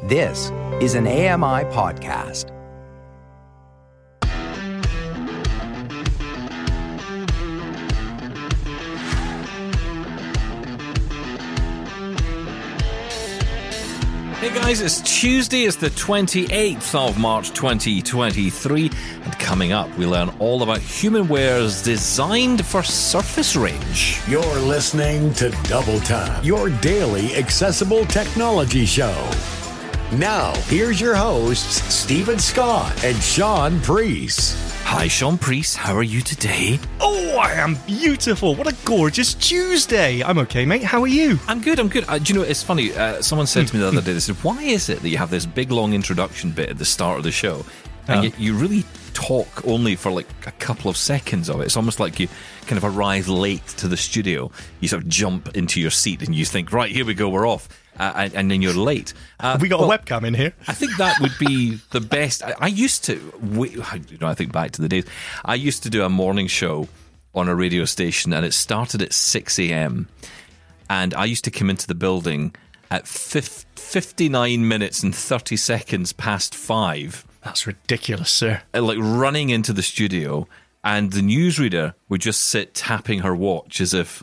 This is an AMI podcast. Hey guys, it's Tuesday, it's the 28th of March 2023, and coming up we learn all about HumanWare's designed for surface range. You're listening to Double Time, your daily accessible technology show. Now, here's your hosts, Stephen Scott and Sean Priest. Hi Sean Priest, how are you today? Oh, I am beautiful. What a gorgeous Tuesday. I'm okay, mate. How are you? I'm good. Do you know, it's funny, someone said to me the other day, they said, why is it that you have this big long introduction bit at the start of the show, and yet you really talk only for like a couple of seconds of it? It's almost like you kind of arrive late to the studio. You sort of jump into your seat and you think, right, here we go, we're off. And then you're late. Have we got a webcam in here? I think that would be the best. I used to, I think back to the days, I used to do a morning show on a radio station, and it started at 6 a.m. And I used to come into the building at 59 minutes and 30 seconds past 5. That's ridiculous, sir. Like running into the studio, and the newsreader would just sit tapping her watch as if,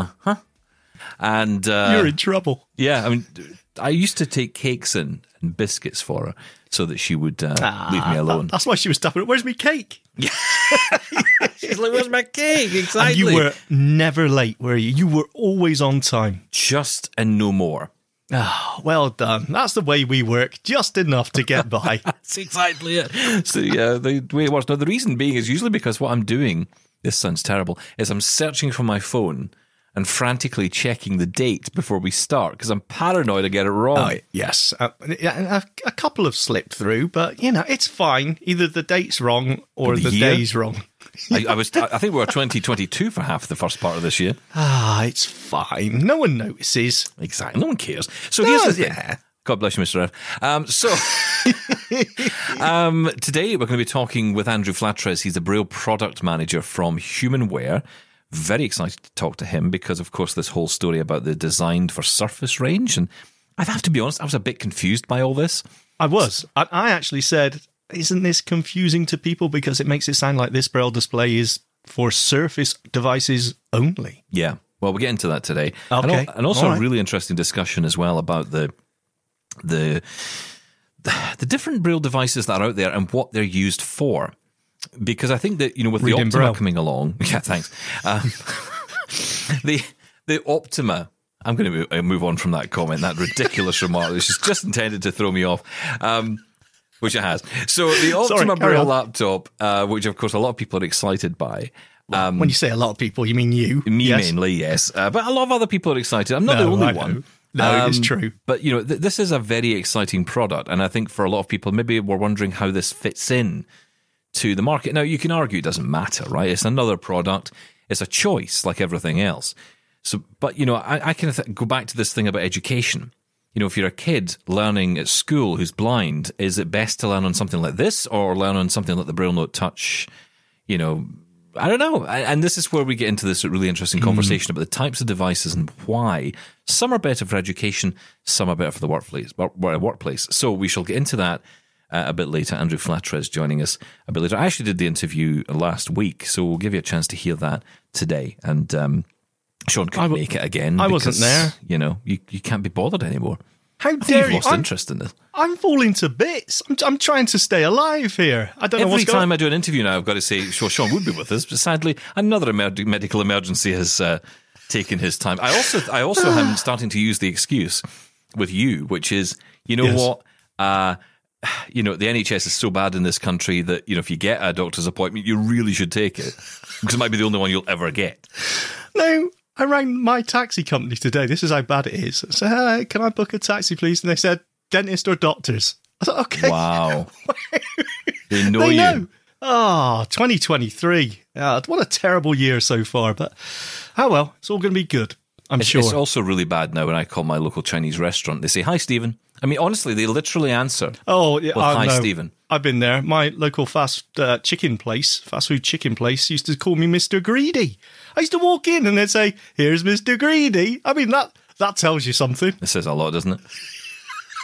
And you're in trouble. Yeah, I mean, I used to take cakes and biscuits for her so that she would leave me alone. That's why she was tapping it. Where's my cake? Yeah. She's like, where's my cake? Exactly. And you were never late, were you? You were always on time. Just and no more. Oh, well done. That's the way we work. Just enough to get by. That's exactly it. So, yeah, the way it works. Now, the reason being is usually because what I'm doing, this sounds terrible, is I'm searching for my phone and frantically checking the date before we start, because I'm paranoid I get it wrong. Oh, yes. A couple have slipped through, but, you know, it's fine. Either the date's wrong or the day's wrong. I think we were 2022 for half the first part of this year. It's fine. No one notices. Exactly. No one cares. So here's the thing. Yeah. God bless you, Mr. F. Today we're going to be talking with Andrew Flatres. He's the Braille product manager from HumanWare. Very excited to talk to him because, of course, this whole story about the designed for surface range. And I have to be honest, I was a bit confused by all this. I was. I actually said, isn't this confusing to people because it makes it sound like this Braille display is for Surface devices only? Yeah. Well, we'll get into that today. Okay. And also a really interesting discussion as well about the different Braille devices that are out there and what they're used for. Because I think that, you know, with the Optima coming along, yeah, thanks. The Optima, I'm going to move on from that comment, that ridiculous remark. This is just intended to throw me off, which it has. So the Optima Braille laptop, which of course a lot of people are excited by. When you say a lot of people, you mean you? Me mainly, yes. But a lot of other people are excited. I'm not the only one. No, it's true. But, you know, this is a very exciting product. And I think for a lot of people, maybe we're wondering how this fits in to the market. Now, you can argue it doesn't matter, right? It's another product. It's a choice like everything else. So, but, you know, I kind of go back to this thing about education. You know, if you're a kid learning at school who's blind, is it best to learn on something like this or learn on something like the Braille Note Touch? You know, I don't know. And this is where we get into this really interesting conversation about the types of devices and why some are better for education, some are better for the workplace. So we shall get into that a bit later. Andrew Flatres joining us a bit later. I actually did the interview last week, so we'll give you a chance to hear that today. And Sean couldn't make it again. I wasn't there. You know, you can't be bothered anymore. How dare you? You've lost interest in this. I'm falling to bits. I'm trying to stay alive here. I don't know what's going on. Every time I do an interview now, I've got to say, sure, Sean would be with us, but sadly, another medical emergency has taken his time. I also am starting to use the excuse with you, which is, you know what? You know, the NHS is so bad in this country that, you know, if you get a doctor's appointment, you really should take it because it might be the only one you'll ever get. No, I rang my taxi company today. This is how bad it is. I said, hello, can I book a taxi, please? And they said, dentist or doctors. I thought, okay. Wow. They know you. 2023. What a terrible year so far. But, oh well, it's all going to be good, I'm sure. It's also really bad now when I call my local Chinese restaurant. They say, hi, Stephen. I mean, honestly, they literally answer. Oh, yeah. Hi, Stephen. I've been there. My local fast food chicken place, used to call me Mr. Greedy. I used to walk in and they'd say, here's Mr. Greedy. I mean, that tells you something. It says a lot, doesn't it?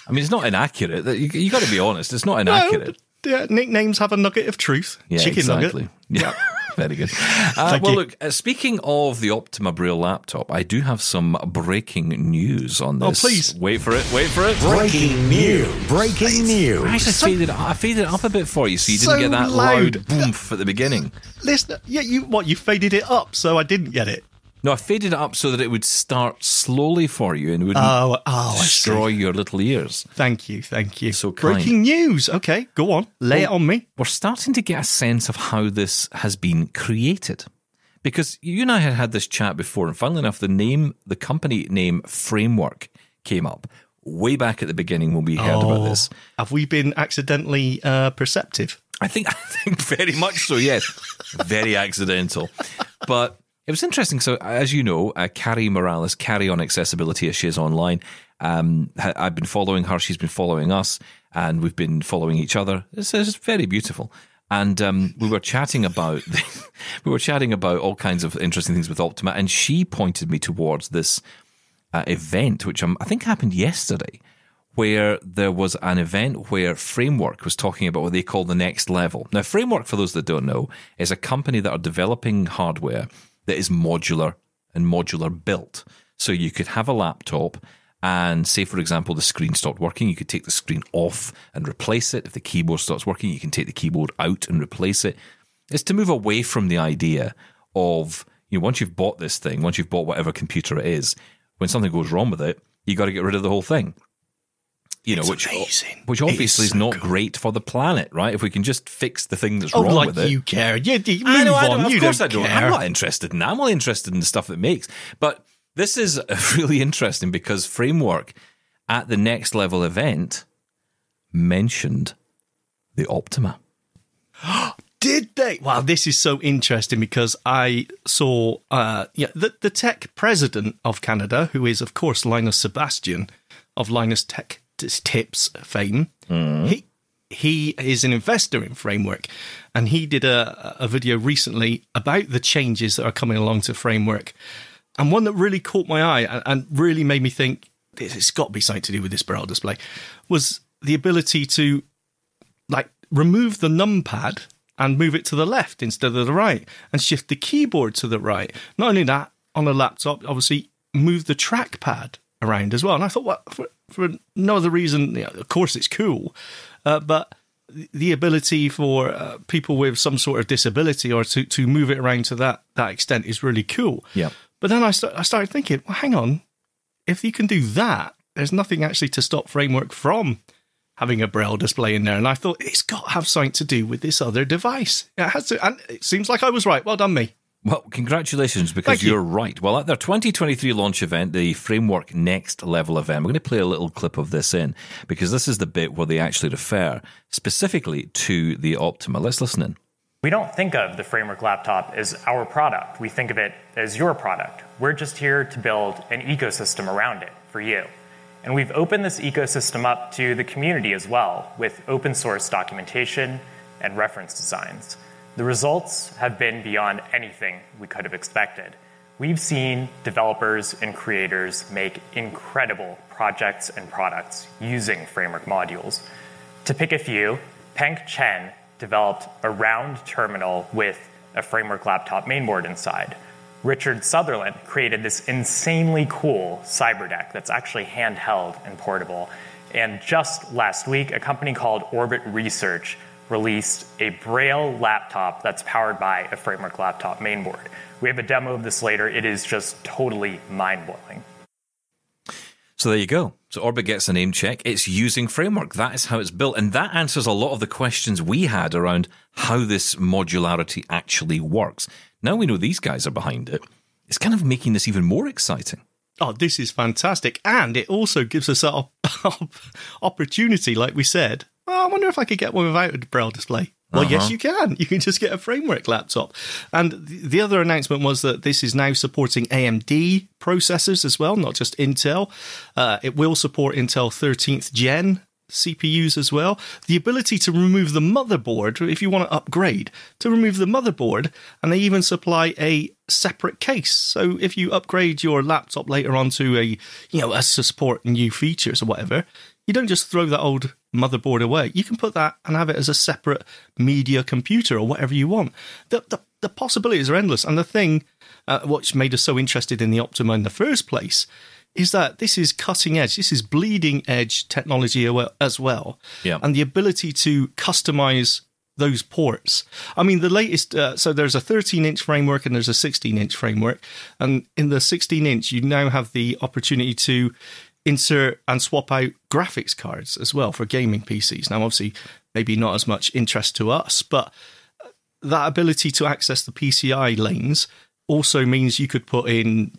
I mean, it's not inaccurate. You got to be honest. It's not inaccurate. No, nicknames have a nugget of truth. Yeah, Chicken exactly. nugget. Yeah. Very good. Look, speaking of the Optima Braille laptop, I do have some breaking news on this. Oh, please. Wait for it. Breaking news. I faded it up a bit for you so you didn't get that loud boomf at the beginning. Listen, you faded it up so I didn't get it? No, I faded it up so that it would start slowly for you and wouldn't destroy your little ears. Thank you. So kind. Breaking news. Okay, go on. Lay it on me. We're starting to get a sense of how this has been created. Because you and I had this chat before, and funnily enough, the company name Framework came up way back at the beginning when we heard about this. Have we been accidentally perceptive? I think very much so, yes. Very accidental. But it was interesting. So, as you know, Carrie Morales, Carrie on Accessibility, as she is online. I've been following her. She's been following us, and we've been following each other. It's very beautiful. And we were chatting about all kinds of interesting things with Optima, and she pointed me towards this event, which I think happened yesterday, where there was an event where Framework was talking about what they call the next level. Now, Framework, for those that don't know, is a company that are developing hardware that is modular and modular built. So you could have a laptop and say, for example, the screen stopped working. You could take the screen off and replace it. If the keyboard stops working, you can take the keyboard out and replace it. It's to move away from the idea of, once you've bought this thing, once you've bought whatever computer it is, when something goes wrong with it, you got to get rid of the whole thing. Which obviously is not great for the planet, right? If we can just fix the thing that's wrong with it. You care. You move on. Of course I don't. Care. I'm not interested in that. I'm only interested in the stuff it makes. But this is really interesting because Framework at the Next Level event mentioned the Optima. Did they? Wow, this is so interesting because I saw the tech president of Canada, who is, of course, Linus Sebastian of Linus Tech Tips fame. He is an investor in Framework, and he did a video recently about the changes that are coming along to Framework. And one that really caught my eye and really made me think, it's got to be something to do with this Braille display, was the ability to remove the numpad and move it to the left instead of the right, and shift the keyboard to the right. Not only that, on a laptop, obviously, move the trackpad around as well. And I thought, well, for no other reason, of course it's cool, but the ability for people with some sort of disability or to move it around to that extent is really cool. Yeah. But then I started thinking, well, hang on, if you can do that, there's nothing actually to stop Framework from having a Braille display in there. And I thought, it's got to have something to do with this other device. It has to, and it seems like I was right. Well done, me. Well, congratulations, because you're right. Well, at their 2023 launch event, the Framework Next Level event, we're going to play a little clip of this in, because this is the bit where they actually refer specifically to the Optima. Let's listen in. We don't think of the Framework laptop as our product. We think of it as your product. We're just here to build an ecosystem around it for you. And we've opened this ecosystem up to the community as well, with open source documentation and reference designs. The results have been beyond anything we could have expected. We've seen developers and creators make incredible projects and products using Framework modules. To pick a few, Peng Chen developed a round terminal with a Framework laptop mainboard inside. Richard Sutherland created this insanely cool CyberDeck that's actually handheld and portable. And just last week, a company called Orbit Research released a Braille laptop that's powered by a Framework laptop mainboard. We have a demo of this later. It is just totally mind-blowing. So there you go. So Orbit gets a name check. It's using Framework. That is how it's built. And that answers a lot of the questions we had around how this modularity actually works. Now we know these guys are behind it. It's kind of making this even more exciting. Oh, this is fantastic. And it also gives us an opportunity, like we said. Oh, I wonder if I could get one without a Braille display. Well, yes, you can. You can just get a Framework laptop. And the other announcement was that this is now supporting AMD processors as well, not just Intel. It will support Intel 13th Gen CPUs as well. The ability to remove the motherboard, if you want to upgrade, to remove the motherboard, and they even supply a separate case. So if you upgrade your laptop later on to to support new features or whatever, You don't just throw that old motherboard away. You can put that and have it as a separate media computer or whatever you want. The possibilities are endless. And the thing which made us so interested in the Optima in the first place is that this is cutting edge. This is bleeding edge technology as well. Yeah. And the ability to customize those ports. I mean, the latest, so there's a 13-inch framework and there's a 16-inch framework. And in the 16-inch, you now have the opportunity to insert and swap out graphics cards as well for gaming PCs. Now, obviously, maybe not as much interest to us, but that ability to access the PCI lanes also means you could put in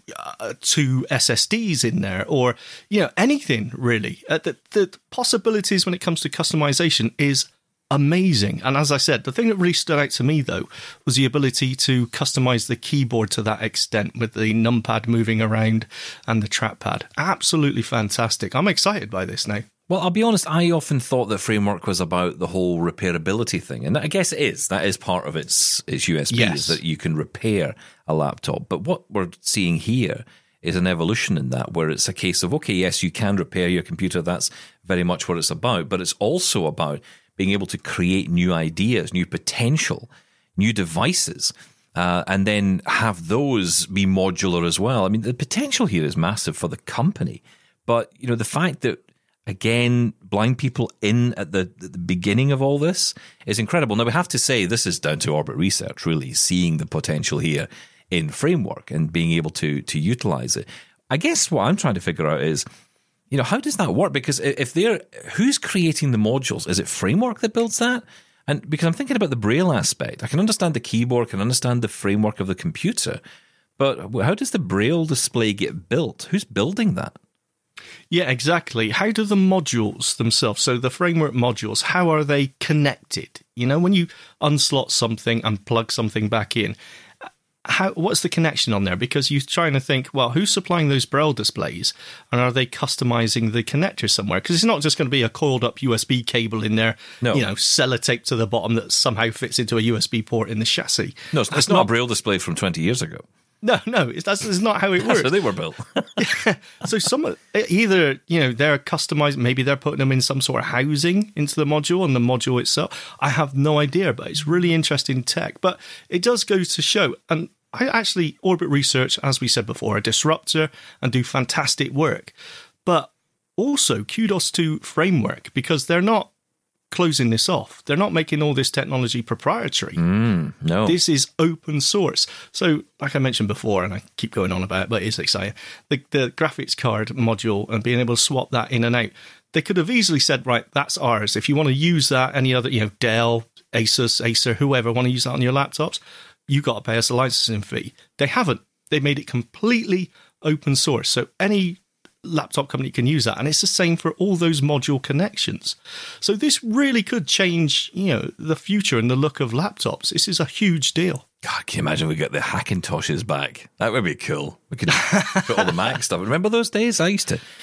2 SSDs in there, or anything really. The possibilities when it comes to customization is amazing. And as I said, the thing that really stood out to me though was the ability to customize the keyboard to that extent with the numpad moving around and the trackpad. Absolutely fantastic. I'm excited by this now. Well, I'll be honest, I often thought that Framework was about the whole repairability thing. And I guess it is. That is part of its USB, yes, is that you can repair a laptop. But what we're seeing here is an evolution in that, where it's a case of, okay, yes, you can repair your computer. That's very much what it's about. But it's also about being able to create new ideas, new potential, new devices, and then have those be modular as well. I mean, the potential here is massive for the company. But, the fact that, again, blind people in at the beginning of all this is incredible. Now, we have to say this is down to Orbit Research, really, seeing the potential here in Framework and being able to utilize it. I guess what I'm trying to figure out is, how does that work? Because who's creating the modules? Is it Framework that builds that? And because I'm thinking about the Braille aspect, I can understand the keyboard, can understand the framework of the computer, but how does the Braille display get built? Who's building that? Yeah, exactly. How do the modules themselves, so the Framework modules, how are they connected? When you unslot something and plug something back in, what's the connection on there? Because you're trying to think, well, who's supplying those Braille displays, and are they customizing the connector somewhere? Because it's not just going to be a coiled up USB cable in there, no, sellotape to the bottom that somehow fits into a USB port in the chassis. No, it's not a Braille display from 20 years ago. No, that's not how it works. That's how they were built. So either they're customized, maybe they're putting them in some sort of housing into the module and the module itself. I have no idea, but it's really interesting tech. But it does go to show, and Orbit Research, as we said before, a disruptor and do fantastic work. But also kudos to Framework, because they're not closing this off. They're not making all this technology proprietary. No. This is open source. So, like I mentioned before, and I keep going on about it, but it's exciting, the graphics card module and being able to swap that in and out, they could have easily said, right, that's ours. If you want to use that, any other, Dell, Asus, Acer, whoever want to use that on your laptops, you got to pay us a licensing fee. They haven't. They made it completely open source. So any laptop company can use that, and it's the same for all those module connections. So this really could change, the future and the look of laptops. This is a huge deal. God, can you imagine we get the Hackintoshes back? That would be cool. We could put all the Mac stuff. Remember those days? I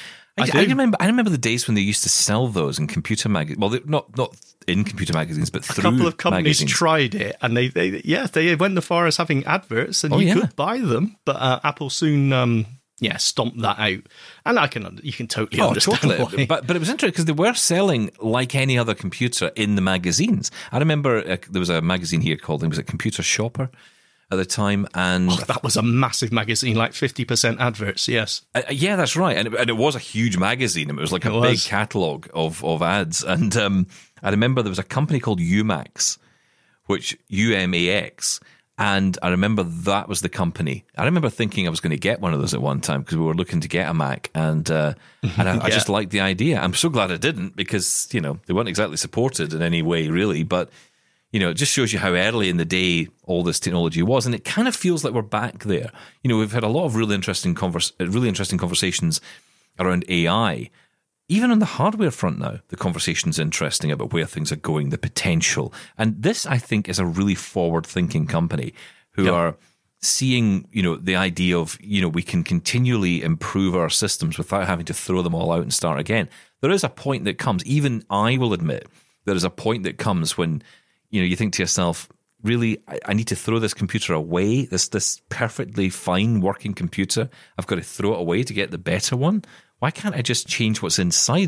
remember the days when they used to sell those in computer magazines. Well, not in computer magazines, but through magazines. A couple of companies magazines. tried it, and they went as far as having adverts, and you could buy them. But Apple soon stomped that out, and you can totally understand totally. why. But it was interesting because they were selling like any other computer in the magazines. I remember there was a magazine here called, was it Computer Shopper at the time, and that was a massive magazine, like 50% adverts. Yes, yeah, that's right, and it was a huge magazine. It was like a big catalogue of ads, and I remember there was a company called Umax, which UMAX. And I remember that was the company. I remember thinking I was going to get one of those at one time because we were looking to get a Mac, and I just liked the idea. I'm so glad I didn't, because they weren't exactly supported in any way, really. But it just shows you how early in the day all this technology was, and it kind of feels like we're back there. We've had a lot of really interesting conversations around AI. Even on the hardware front now, the conversation's interesting about where things are going, the potential. And this, I think, is a really forward-thinking company who are seeing, the idea of, we can continually improve our systems without having to throw them all out and start again. There is a point that comes, even I will admit, there is a point that comes when, you think to yourself, really, I need to throw this computer away, this perfectly fine working computer. I've got to throw it away to get the better one. Why can't I just change what's inside it?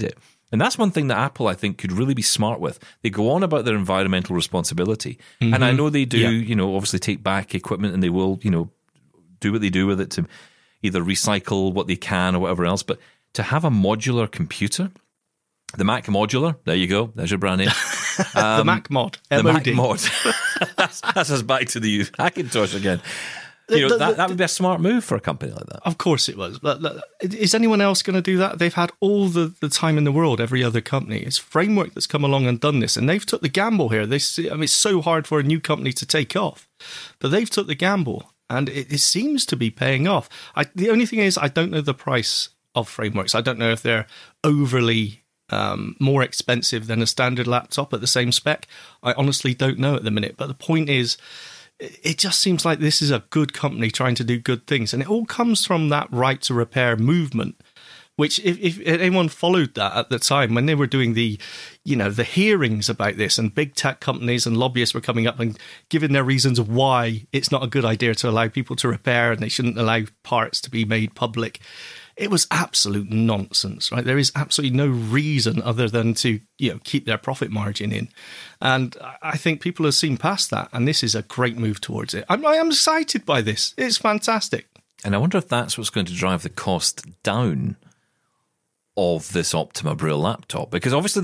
And that's one thing that Apple, I think, could really be smart with. They go on about their environmental responsibility. And I know they do, obviously take back equipment and they will, do what they do with it to either recycle what they can or whatever else. But to have a modular computer, the Mac Modular, there you go, there's your brand name. The Mac Mod. The MOD. Mac Mod. that's us back to the Hackintosh again. That would be a smart move for a company like that. Of course it was. But is anyone else going to do that? They've had all the time in the world, every other company. It's Framework that's come along and done this, and they've took the gamble here. It's so hard for a new company to take off, but they've took the gamble, and it seems to be paying off. The only thing is, I don't know the price of Frameworks. I don't know if they're overly more expensive than a standard laptop at the same spec. I honestly don't know at the minute. But the point is, it just seems like this is a good company trying to do good things. And it all comes from that right to repair movement, which if anyone followed that at the time when they were doing the hearings about this, and big tech companies and lobbyists were coming up and giving their reasons of why it's not a good idea to allow people to repair and they shouldn't allow parts to be made public. It was absolute nonsense, right? There is absolutely no reason other than to keep their profit margin in. And I think people have seen past that, and this is a great move towards it. I am excited by this. It's fantastic. And I wonder if that's what's going to drive the cost down of this Optima Braille laptop. Because obviously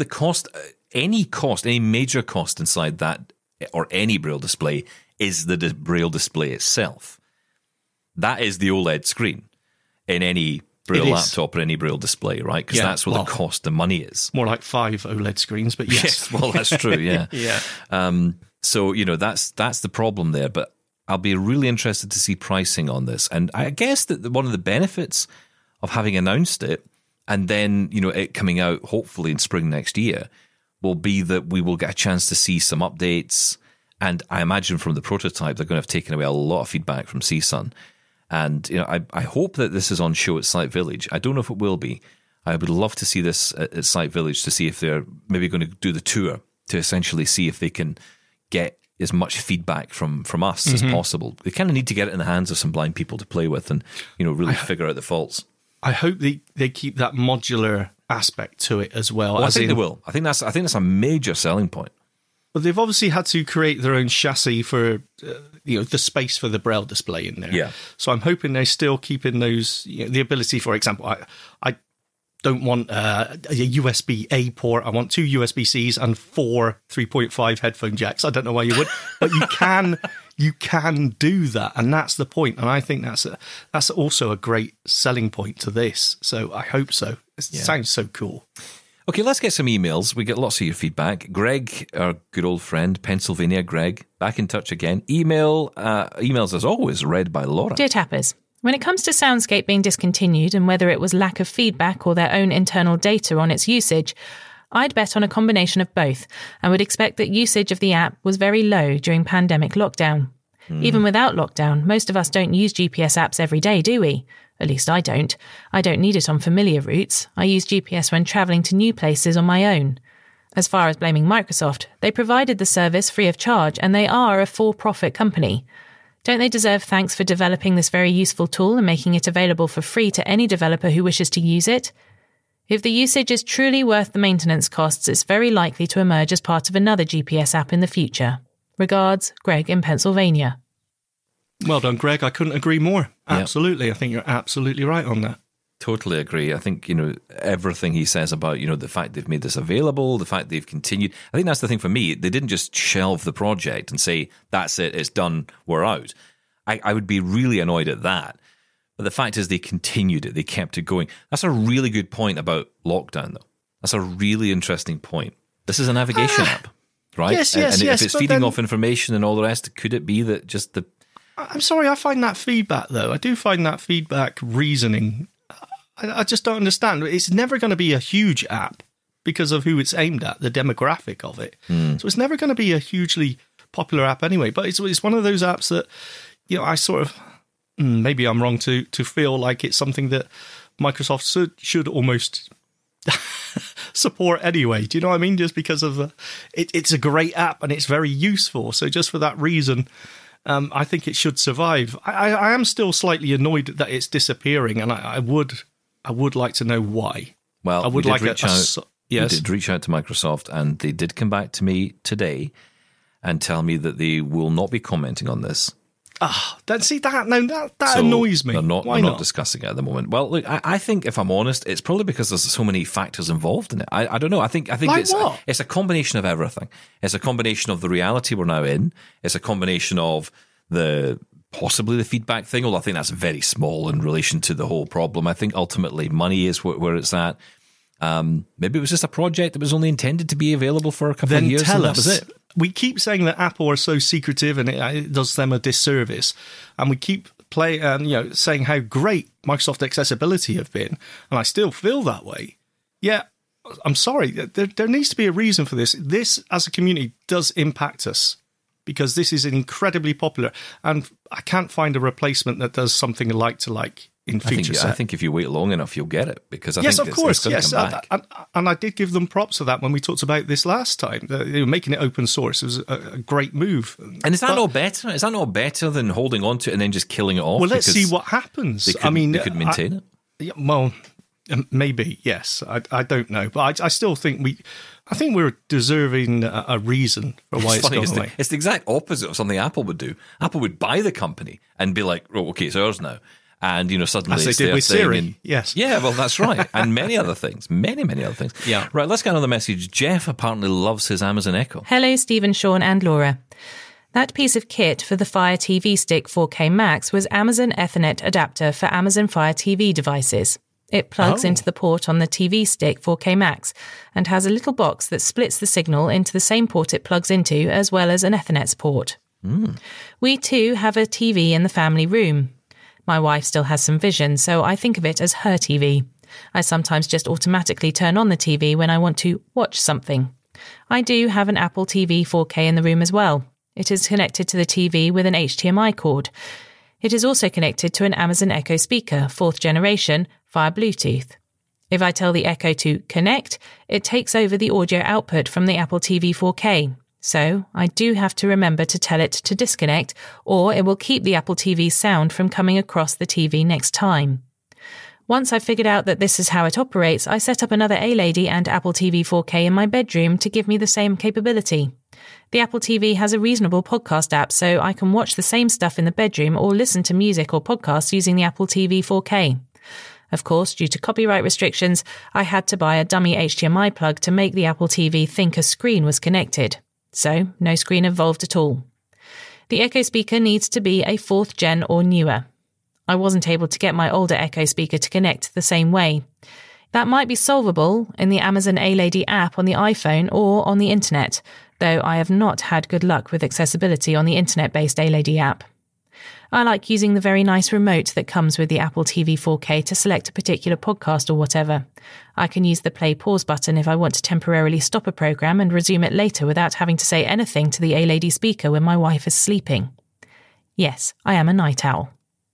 any major cost inside that, or any Braille display, is the Braille display itself. That is the OLED screen in any Braille laptop or any Braille display, right? Because that's where the cost of money is. More like 5 OLED screens, but yes. Well, that's true, yeah. Yeah. So, that's the problem there. But I'll be really interested to see pricing on this. And I guess that one of the benefits of having announced it and then, it coming out hopefully in spring next year will be that we will get a chance to see some updates. And I imagine from the prototype, they're going to have taken away a lot of feedback from CSUN. And I hope that this is on show at Site Village. I don't know if it will be. I would love to see this at Site Village to see if they're maybe going to do the tour to essentially see if they can get as much feedback from us as possible. They kind of need to get it in the hands of some blind people to play with and really figure out the faults. I hope they keep that modular aspect to it as well. I think they will. I think that's a major selling point. Well, they've obviously had to create their own chassis for the space for the Braille display in there. Yeah. So I'm hoping they're still keeping those the ability. For example, I don't want a USB-A port. I want 2 USB-Cs and 4 3.5 headphone jacks. I don't know why you would, but you can do that, and that's the point. And I think that's also a great selling point to this. So I hope so. It sounds so cool. Okay, let's get some emails. We get lots of your feedback. Greg, our good old friend, Pennsylvania Greg, back in touch again. Emails, as always, read by Laura. Dear Tappers, when it comes to Soundscape being discontinued and whether it was lack of feedback or their own internal data on its usage, I'd bet on a combination of both and would expect that usage of the app was very low during pandemic lockdown. Even without lockdown, most of us don't use GPS apps every day, do we? At least I don't. I don't need it on familiar routes. I use GPS when travelling to new places on my own. As far as blaming Microsoft, they provided the service free of charge and they are a for-profit company. Don't they deserve thanks for developing this very useful tool and making it available for free to any developer who wishes to use it? If the usage is truly worth the maintenance costs, it's very likely to emerge as part of another GPS app in the future. Regards, Greg in Pennsylvania. Well done, Greg. I couldn't agree more. Absolutely. I think you're absolutely right on that. Totally agree. I think, everything he says about, the fact they've made this available, the fact they've continued. I think that's the thing for me. They didn't just shelve the project and say, that's it, it's done, we're out. I would be really annoyed at that. But the fact is they continued it. They kept it going. That's a really good point about lockdown, though. That's a really interesting point. This is a navigation app, right? Yes, and if it's feeding off information and all the rest, could it be that just the... I'm sorry, I find that feedback, though. I do find that feedback reasoning. I just don't understand. It's never going to be a huge app because of who it's aimed at, the demographic of it. So it's never going to be a hugely popular app anyway. But it's one of those apps that, I sort of, maybe I'm wrong to feel like it's something that Microsoft should almost support anyway. Do you know what I mean? Just because of it's a great app and it's very useful. So just for that reason... I think it should survive. I am still slightly annoyed that it's disappearing, and I would like to know why. Well, I would like reach out. Yes. We did reach out to Microsoft, and they did come back to me today and tell me that they will not be commenting on this. That So annoys me. They're not, Why they're not? not discussing it at the moment. Well, look, I think, if I'm honest, it's probably because there's so many factors involved in it. I don't know. I think Like what? it's a combination of everything. It's a combination of the reality we're now in. It's a combination of possibly the feedback thing, although I think that's very small in relation to the whole problem. I think ultimately money is where it's at. Maybe it was just a project that was only intended to be available for a couple of years. Tell and us. That was it. We keep saying that Apple are so secretive and it does them a disservice, and we keep saying how great Microsoft Accessibility have been, and I still feel that way. Yeah, I'm sorry. There needs to be a reason for this. This, as a community, does impact us because this is incredibly popular, and I can't find a replacement that does something like to like in feature set. I think if you wait long enough, you'll get it, because I yes, think of course, it's yes, come back. and I did give them props for that when we talked about this last time. They were making it open source. It was a great move. And is that not better? Is that not better than holding on to it and then just killing it off? Well, let's see what happens. They could maintain it. Yeah, well, maybe yes. I don't know, but I still think I think we're deserving a reason for why it's gone away. It's the exact opposite of something Apple would do. Apple would buy the company and be like, "Oh, okay, it's ours now." And, suddenly as they it's did their with thing. Siri. And, yes. Yeah, well, that's right. And many other things. Many other things. Yeah. Right, let's get another message. Jeff apparently loves his Amazon Echo. Hello, Stephen, Sean and Laura. That piece of kit for the Fire TV Stick 4K Max was Amazon Ethernet adapter for Amazon Fire TV devices. It plugs into the port on the TV Stick 4K Max and has a little box that splits the signal into the same port it plugs into, as well as an Ethernet port. We too have a TV in the family room. My wife still has some vision, so I think of it as her TV. I sometimes just automatically turn on the TV when I want to watch something. I do have an Apple TV 4K in the room as well. It is connected to the TV with an HDMI cord. It is also connected to an Amazon Echo speaker, 4th generation, via Bluetooth. If I tell the Echo to connect, it takes over the audio output from the Apple TV 4K. So I do have to remember to tell it to disconnect, or it will keep the Apple TV sound from coming across the TV next time. Once I've figured out that this is how it operates, I set up another A-Lady and Apple TV 4K in my bedroom to give me the same capability. The Apple TV has a reasonable podcast app, so I can watch the same stuff in the bedroom or listen to music or podcasts using the Apple TV 4K. Of course, due to copyright restrictions, I had to buy a dummy HDMI plug to make the Apple TV think a screen was connected. So, no screen involved at all. The Echo speaker needs to be a 4th gen or newer. I wasn't able to get my older Echo speaker to connect the same way. That might be solvable in the Amazon A-Lady app on the iPhone or on the internet, though I have not had good luck with accessibility on the internet-based A-Lady app. I like using the very nice remote that comes with the Apple TV 4K to select a particular podcast or whatever. I can use the play-pause button if I want to temporarily stop a program and resume it later without having to say anything to the A-Lady speaker when my wife is sleeping. Yes, I am a night owl.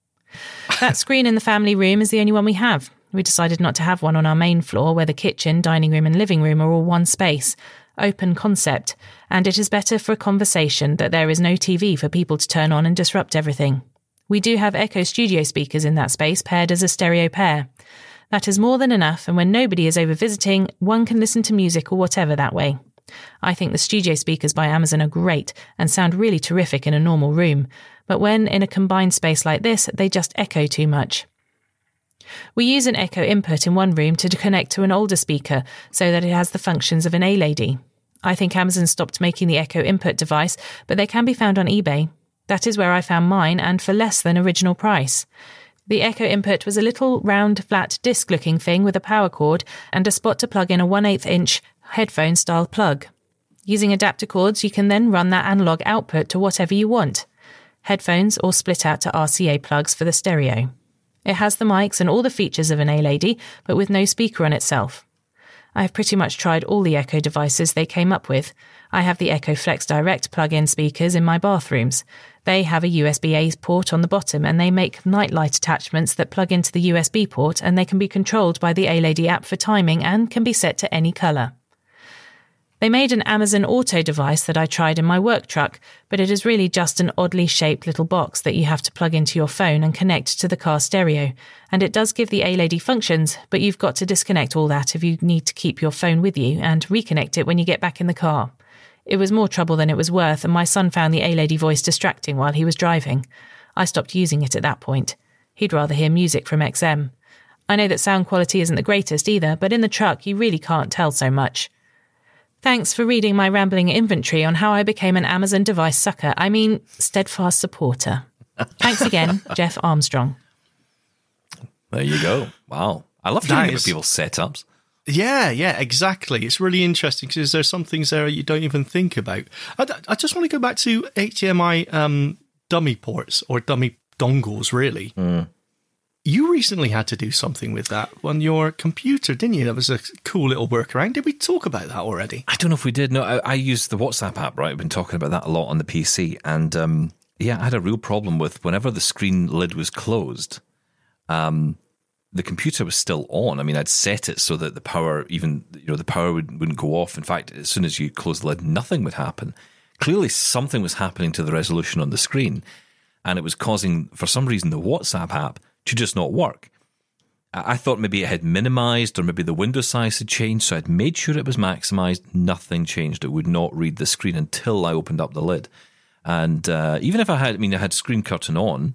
That screen in the family room is the only one we have. We decided not to have one on our main floor where the kitchen, dining room and living room are all one space. Open concept, and it is better for a conversation that there is no TV for people to turn on and disrupt everything. We do have Echo Studio speakers in that space paired as a stereo pair. That is more than enough, and when nobody is over visiting, one can listen to music or whatever that way. I think the studio speakers by Amazon are great and sound really terrific in a normal room, but when in a combined space like this, they just echo too much. We use an Echo input in one room to connect to an older speaker so that it has the functions of an A-Lady. I think Amazon stopped making the Echo input device, but they can be found on eBay. That is where I found mine, and for less than original price. The Echo input was a little round, flat disc-looking thing with a power cord and a spot to plug in a 1/8-inch headphone-style plug. Using adapter cords, you can then run that analog output to whatever you want. Headphones or split out to RCA plugs for the stereo. It has the mics and all the features of an A-Lady, but with no speaker on itself. I have pretty much tried all the Echo devices they came up with. I have the Echo Flex Direct plug-in speakers in my bathrooms. They have a USB-A port on the bottom, and they make nightlight attachments that plug into the USB port, and they can be controlled by the A-Lady app for timing and can be set to any colour. They made an Amazon Auto device that I tried in my work truck, but it is really just an oddly shaped little box that you have to plug into your phone and connect to the car stereo. And it does give the A-Lady functions, but you've got to disconnect all that if you need to keep your phone with you and reconnect it when you get back in the car. It was more trouble than it was worth, and my son found the A-Lady voice distracting while he was driving. I stopped using it at that point. He'd rather hear music from XM. I know that sound quality isn't the greatest either, but in the truck you really can't tell so much. Thanks for reading my rambling inventory on how I became an Amazon device sucker. I mean, steadfast supporter. Thanks again, Jeff Armstrong. There you go. Wow. I love hearing about people's setups. Yeah, exactly. It's really interesting because there's some things there you don't even think about. I just want to go back to HDMI dummy ports or dummy dongles, really. You recently had to do something with that on your computer, didn't you? That was a cool little workaround. Did we talk about that already? I don't know if we did. No, I used the WhatsApp app, right? I've been talking about that a lot on the PC. And I had a real problem with whenever the screen lid was closed, the computer was still on. I mean, I'd set it so that the power, the power wouldn't go off. In fact, as soon as you close the lid, nothing would happen. Clearly, something was happening to the resolution on the screen. And it was causing, for some reason, the WhatsApp app to just not work. I thought maybe it had minimized or maybe the window size had changed, so I'd made sure it was maximized. Nothing changed. It would not read the screen until I opened up the lid. And even if I had screen curtain on,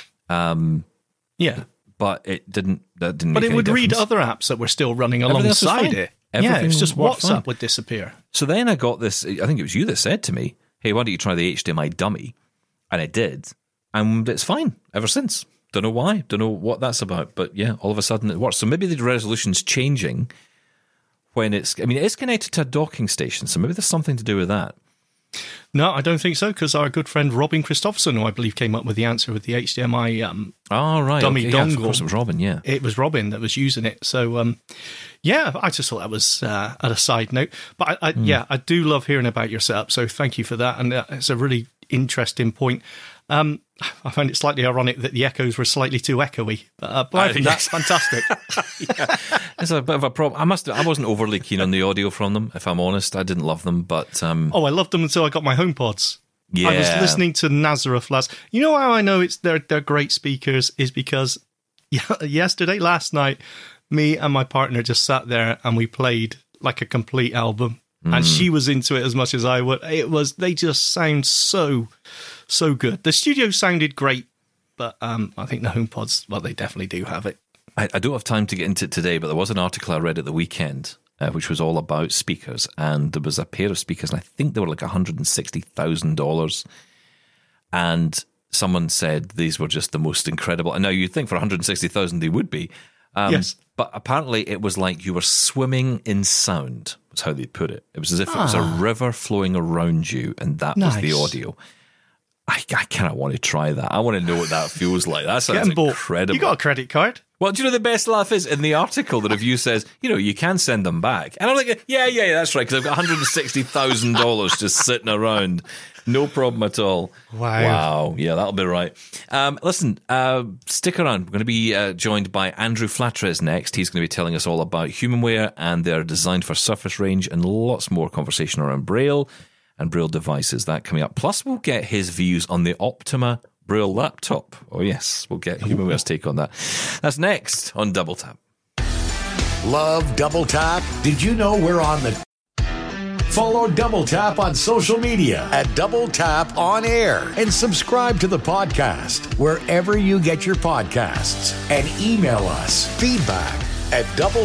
but it didn't. That didn't. But make it would any read difference. other apps that were still running alongside it. It was just WhatsApp would disappear. So then I got this. I think it was you that said to me, "Hey, why don't you try the HDMI dummy?" And I did, and it's fine ever since. Don't know why. Don't know what that's about. But yeah, all of a sudden it works. So maybe the resolution's changing when it's connected to a docking station. So maybe there's something to do with that. No, I don't think so, because our good friend Robin Christopherson, who I believe came up with the answer with the HDMI dummy dongle. Yeah, of course it was Robin, yeah. It was Robin that was using it. So, I just thought that was at a side note. But I do love hearing about your setup. So thank you for that. And it's a really interesting point. I find it slightly ironic that the echoes were slightly too echoey. But that's fantastic. It's a bit of a problem. I wasn't overly keen on the audio from them, if I'm honest. I didn't love them, but... I loved them until I got my HomePods. Yeah. I was listening to Nazareth last... You know how I know they're great speakers is because last night, me and my partner just sat there and we played like a complete album. And she was into it as much as I would. They just sound so good. The studio sounded great, but I think the HomePods, well, they definitely do have it. I don't have time to get into it today, but there was an article I read at the weekend, which was all about speakers, and there was a pair of speakers, and I think they were like $160,000. And someone said these were just the most incredible. And now you'd think for $160,000 they would be. Yes. But apparently it was like you were swimming in sound, was how they put it. It was as if it was a river flowing around you, and that was the audio. I kind of want to try that. I want to know what that feels like. That sounds incredible. You got a credit card? Well, do you know the best laugh is in the article, the review says, you can send them back. And I'm like, yeah, that's right, because I've got $160,000 just sitting around. No problem at all. Wow. Yeah, that'll be right. Listen, stick around. We're going to be joined by Andrew Flatres next. He's going to be telling us all about HumanWare and their Designed for Surface range and lots more conversation around Braille and Braille devices. That coming up. Plus, we'll get his views on the Optima Braille laptop. Oh, yes, we'll get HumanWare's take on that. That's next on Double Tap. Love Double Tap? Did you know we're on the... Follow Double Tap on social media at Double Tap On Air and subscribe to the podcast wherever you get your podcasts and email us feedback at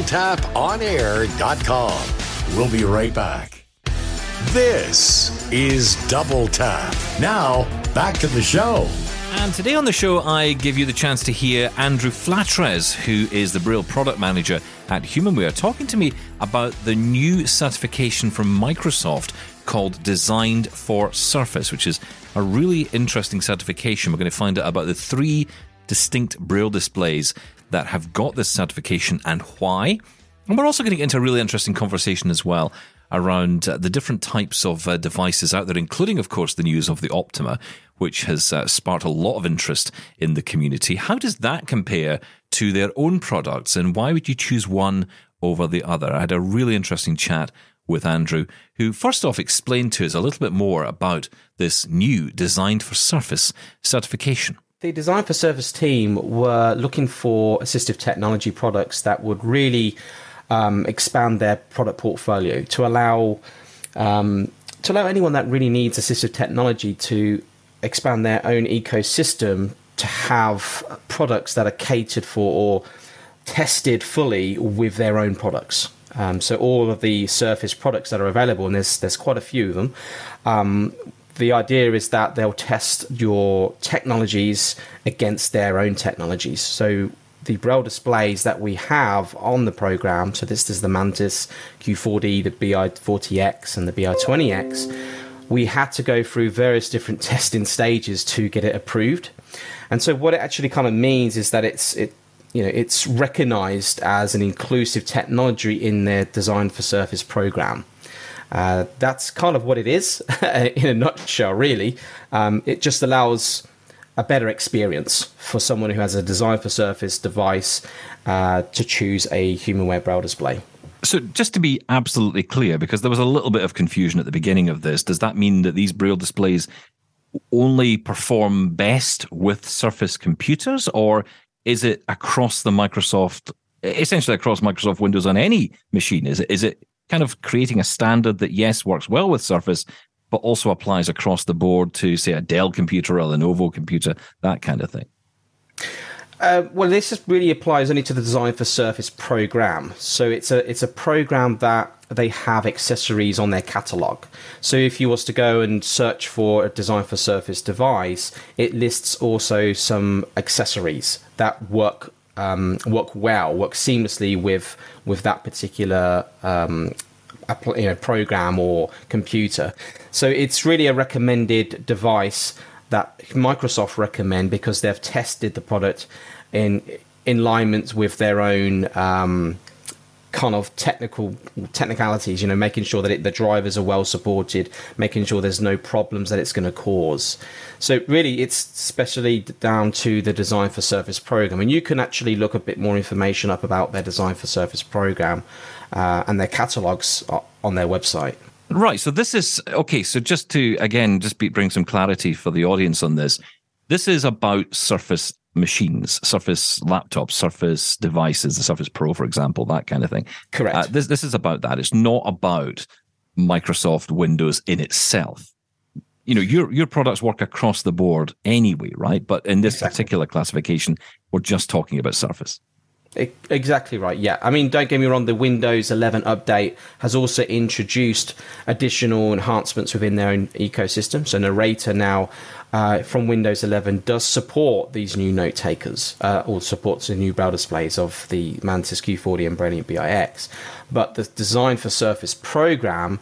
doubletaponair.com. We'll be right back. This is Double Tap. Now, back to the show. And today on the show, I give you the chance to hear Andrew Flatres, who is the Braille product manager at HumanWare, talking to me about the new certification from Microsoft called Designed for Surface, which is a really interesting certification. We're going to find out about the 3 distinct Braille displays that have got this certification and why. And we're also going to get into a really interesting conversation as well around the different types of devices out there, including, of course, the news of the Optima, which has sparked a lot of interest in the community. How does that compare to their own products, and why would you choose one over the other? I had a really interesting chat with Andrew, who first off explained to us a little bit more about this new Designed for Surface certification. The Design for Surface team were looking for assistive technology products that would really expand their product portfolio to allow anyone that really needs assistive technology to expand their own ecosystem to have products that are catered for or tested fully with their own products. So all of the Surface products that are available, and there's quite a few of them, the idea is that they'll test your technologies against their own technologies. So the Braille displays that we have on the program, so this is the Mantis Q40, the BI40X and the BI20X, we had to go through various different testing stages to get it approved. And so what it actually kind of means is that it's recognized as an inclusive technology in their Design for Surface program. That's kind of what it is in a nutshell, really. It just allows a better experience for someone who has a Design for Surface device to choose a HumanWare Braille display. So just to be absolutely clear, because there was a little bit of confusion at the beginning of this, does that mean that these Braille displays only perform best with Surface computers, or is it across the essentially across Microsoft Windows on any machine? Is it kind of creating a standard that, yes, works well with Surface, but also applies across the board to, say, a Dell computer or a Lenovo computer, that kind of thing? Well, this really applies only to the Design for Surface program. So it's a program that they have accessories on their catalog. So if you was to go and search for a Design for Surface device, it lists also some accessories that work seamlessly with that particular program or computer. So it's really a recommended device that Microsoft recommend because they've tested the product in alignment with their own kind of technicalities, making sure that the drivers are well supported, making sure there's no problems that it's going to cause. So really, it's especially down to the Design for Surface program. And you can actually look a bit more information up about their Design for Surface program and their catalogs on their website. Right. So this is, okay, so just to, again, bring some clarity for the audience on this. This is about Surface machines, Surface laptops, Surface devices, the Surface Pro, for example, that kind of thing. Correct. This is about that. It's not about Microsoft Windows in itself. Your products work across the board anyway, right? But in this particular classification, we're just talking about Surface. Exactly right, yeah. I mean, don't get me wrong, the Windows 11 update has also introduced additional enhancements within their own ecosystem. So Narrator now from Windows 11 does support these new note takers, or supports the new Braille displays of the Mantis Q40 and Brilliant BIX. But the Design for Surface program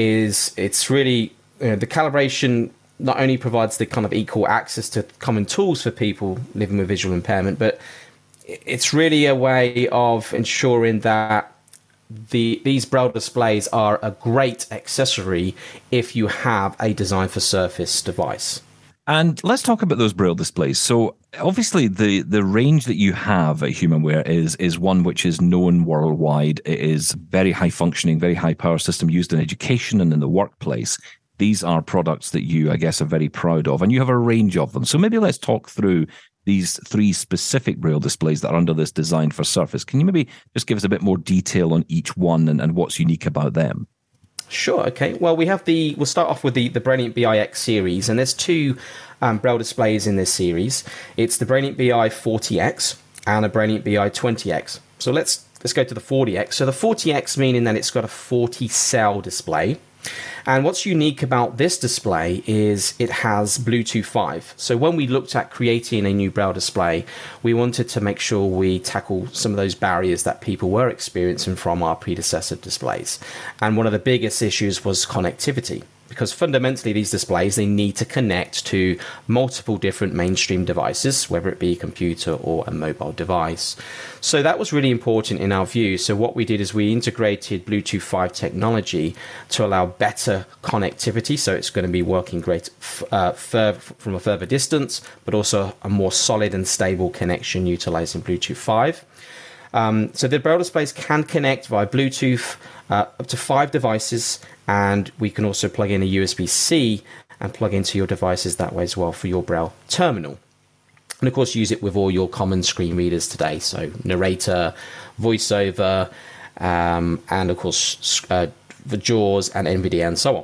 it's really, the calibration not only provides the kind of equal access to common tools for people living with visual impairment, but it's really a way of ensuring that these Braille displays are a great accessory if you have a Design for Surface device. And let's talk about those Braille displays. So obviously the range that you have at HumanWare is one which is known worldwide. It is very high functioning, very high power system used in education and in the workplace. These are products that you, I guess, are very proud of, and you have a range of them. So maybe let's talk through these three specific Braille displays that are under this Design for Surface. Can you maybe just give us a bit more detail on each one and what's unique about them? Sure, okay. Well, we'll start off with the Brilliant BIX series, and there's two Braille displays in this series. It's the Brilliant BI 40X and a Brilliant BI 20X. So let's go to the 40X. So the 40X meaning that it's got a 40-cell display. And what's unique about this display is it has Bluetooth 5. So when we looked at creating a new Braille display, we wanted to make sure we tackle some of those barriers that people were experiencing from our predecessor displays. And one of the biggest issues was connectivity, because fundamentally these displays, they need to connect to multiple different mainstream devices, whether it be a computer or a mobile device. So that was really important in our view. So what we did is we integrated Bluetooth 5 technology to allow better connectivity. So it's going to be working great from a further distance, but also a more solid and stable connection utilizing Bluetooth 5. So the Braille displays can connect via Bluetooth up to 5 devices, and we can also plug in a USB-C and plug into your devices that way as well for your Braille terminal. And of course, use it with all your common screen readers today. So Narrator, VoiceOver, and of course, the JAWS and NVIDIA and so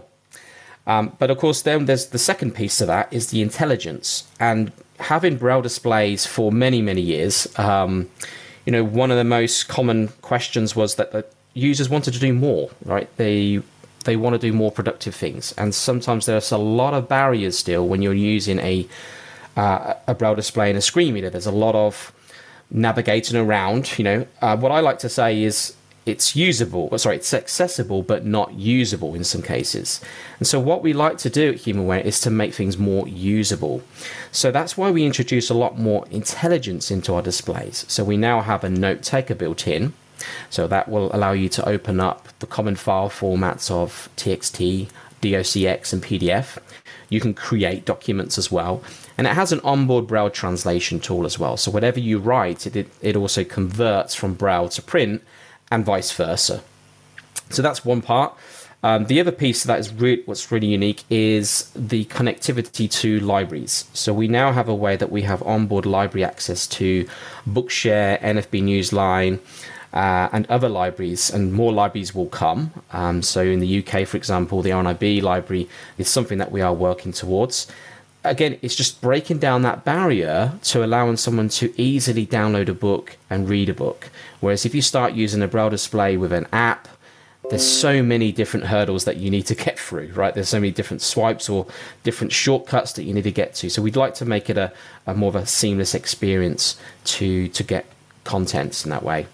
on. But of course, then there's the second piece of that is the intelligence. And having Braille displays for many, many years, one of the most common questions was that the users wanted to do more, right? They want to do more productive things. And sometimes there's a lot of barriers still when you're using a Braille display and a screen reader. There's a lot of navigating around. What I like to say is it's accessible but not usable in some cases. And so what we like to do at HumanWare is to make things more usable. So that's why we introduce a lot more intelligence into our displays. So we now have a note taker built in. So that will allow you to open up the common file formats of TXT, DOCX, and PDF. You can create documents as well. And it has an onboard Braille translation tool as well. So whatever you write, it also converts from Braille to print and vice versa. So that's one part. The other piece of that is what's really unique is the connectivity to libraries. So we now have a way that we have onboard library access to Bookshare, NFB Newsline, and other libraries, and more libraries will come. So in the UK, for example, the RNIB library is something that we are working towards. Again, it's just breaking down that barrier to allowing someone to easily download a book and read a book. Whereas if you start using a Braille display with an app, there's so many different hurdles that you need to get through, right? There's so many different swipes or different shortcuts that you need to get to. So we'd like to make it a more of a seamless experience to get content in that way.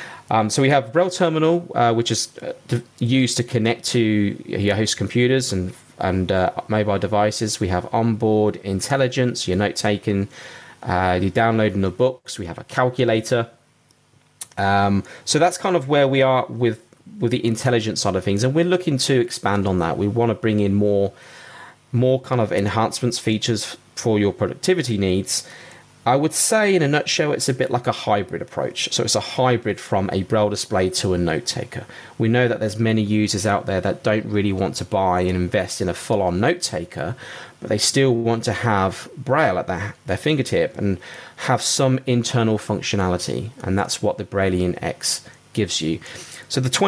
So we have Braille Terminal, which is used to connect to your host computers and mobile devices. We have onboard intelligence, your note taking, you're downloading the books. We have a calculator. So that's kind of where we are with the intelligence side of things, and we're looking to expand on that. We want to bring in more kind of enhancements, features for your productivity needs. I would say in a nutshell, it's a bit like a hybrid approach. So it's a hybrid from a Braille display to a note taker. We know that there's many users out there that don't really want to buy and invest in a full-on note taker, but they still want to have Braille at their fingertip and have some internal functionality. And that's what the Brailliant X gives you. So the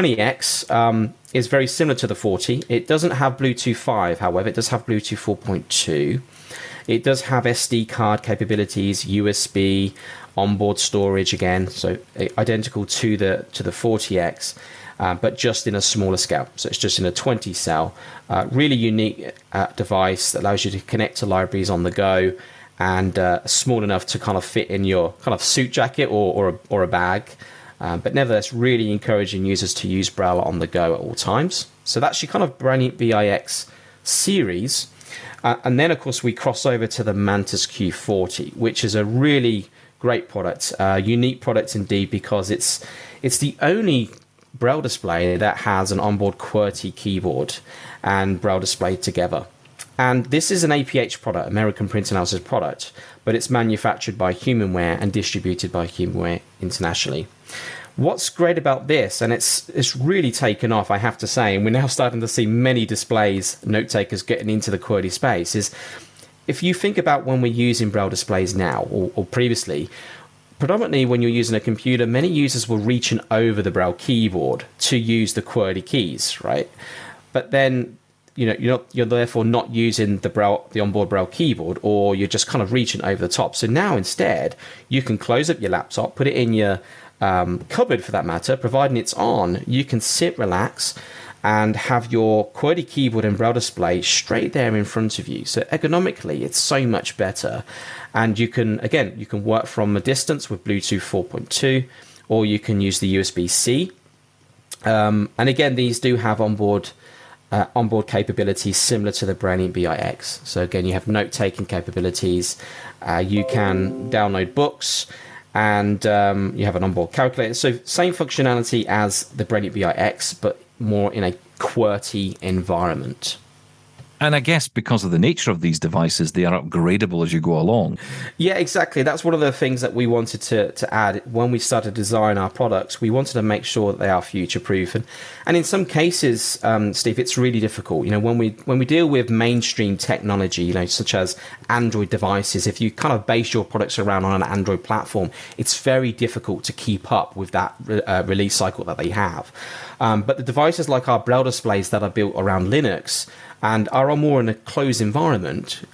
20X is very similar to the 40. It doesn't have Bluetooth 5, however. It does have Bluetooth 4.2. It does have SD card capabilities, USB, onboard storage again, so identical to the 40X, but just in a smaller scale. So it's just in a 20 cell. Really unique device that allows you to connect to libraries on the go, and small enough to kind of fit in your kind of suit jacket or a bag. But nevertheless, really encouraging users to use Braille on the go at all times. So that's your kind of Brailliant BIX series. And then, of course, we cross over to the Mantis Q40, which is a really great product, unique product indeed, because it's the only Braille display that has an onboard QWERTY keyboard and Braille display together. And this is an APH product, American Print Analysis product, but it's manufactured by HumanWare and distributed by HumanWare internationally. What's great about this, and it's really taken off, I have to say, and we're now starting to see many displays, note takers getting into the QWERTY space, is if you think about when we're using Braille displays now or previously, predominantly when you're using a computer, many users were reaching over the Braille keyboard to use the QWERTY keys, right? But then you're therefore not using the onboard Braille keyboard, or you're just kind of reaching over the top. So now instead, you can close up your laptop, put it in your cupboard for that matter, providing it's on, you can sit, relax, and have your QWERTY keyboard and Braille display straight there in front of you. So ergonomically, it's so much better. And you can work from a distance with Bluetooth 4.2, or you can use the USB-C. And again, these do have onboard capabilities similar to the Brailliant BIX. So again, you have note-taking capabilities. You can download books, and you have an onboard calculator. So same functionality as the Brailliant BIX, but more in a QWERTY environment. And I guess because of the nature of these devices, they are upgradable as you go along. Yeah, exactly. That's one of the things that we wanted to add when we started to design our products. We wanted to make sure that they are future-proof. And in some cases, Steve, it's really difficult. When we deal with mainstream technology, such as Android devices, if you kind of base your products around on an Android platform, it's very difficult to keep up with that release cycle that they have. But the devices like our Braille displays that are built around Linux and are more in a closed environment,